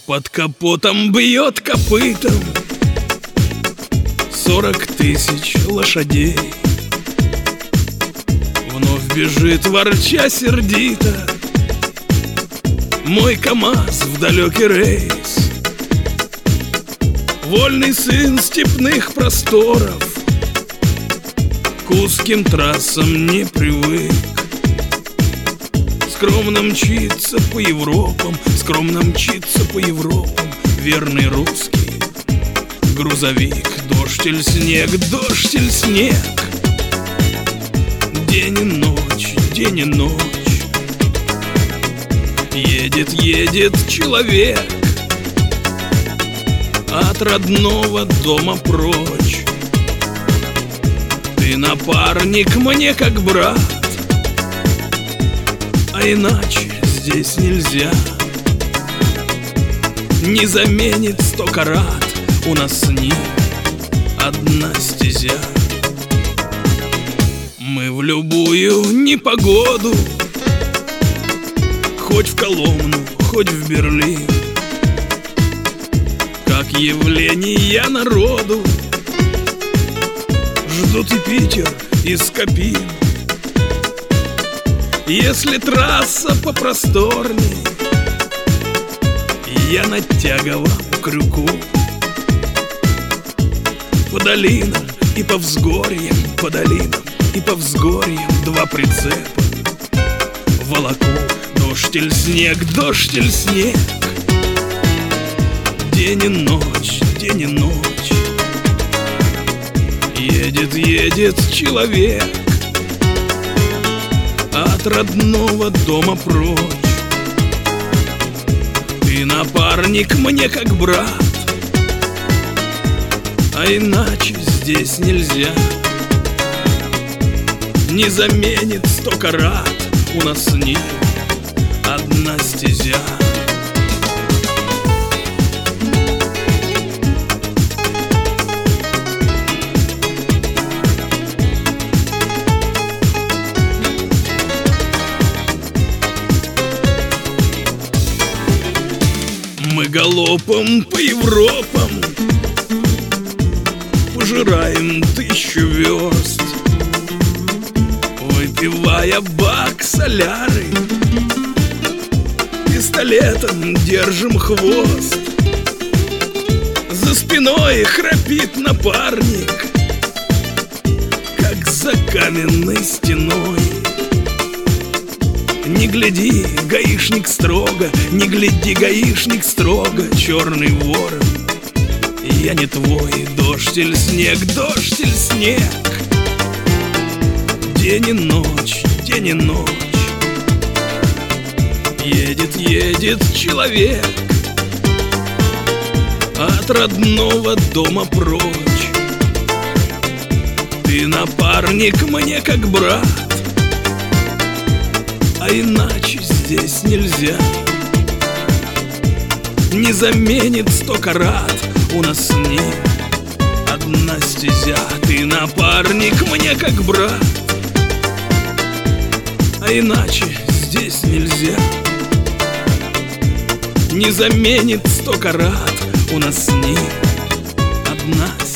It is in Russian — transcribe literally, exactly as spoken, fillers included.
Под капотом бьет копытом сорок тысяч лошадей. Вновь бежит, ворча сердито, мой КамАЗ в далекий рейс. Вольный сын степных просторов к узким трассам не привык. Скромно мчится по Европам, скромно мчится по Европам верный русский грузовик. Дождь или снег, дождь или снег, день и ночь, день и ночь. Едет, едет человек от родного дома прочь. Ты напарник мне как брат, а иначе здесь нельзя. Не заменит сто карат, у нас с ним одна стезя. Мы в любую непогоду, хоть в Коломну, хоть в Берлин, как явление народу, ждут и Питер, и Скопин. Если трасса попросторней, я на тяговом крюку. По долинам и по взгорьям, по долинам и по взгорьям два прицепа волоку. Дождь или снег, дождь или снег, день и ночь, день и ночь. Едет, едет человек от родного дома прочь. Ты напарник мне как брат, а иначе здесь нельзя. Не заменит сто карат, у нас с ним одна стезя. Мы галопом по Европам пожираем тысячу верст, выпивая бак соляры, пистолетом держим хвост. За спиной храпит напарник, как за каменной стеной. Не гляди, гаишник строго, не гляди, гаишник строго, черный ворон, я не твой. Дождь или снег, дождь или снег, день и ночь, день и ночь. Едет, едет человек от родного дома прочь. Ты напарник мне как брат, а иначе здесь нельзя. Не заменит сто карат, у нас с ним одна стезя. Ты напарник мне как брат, а иначе здесь нельзя. Не заменит сто карат, у нас с ним одна стезя.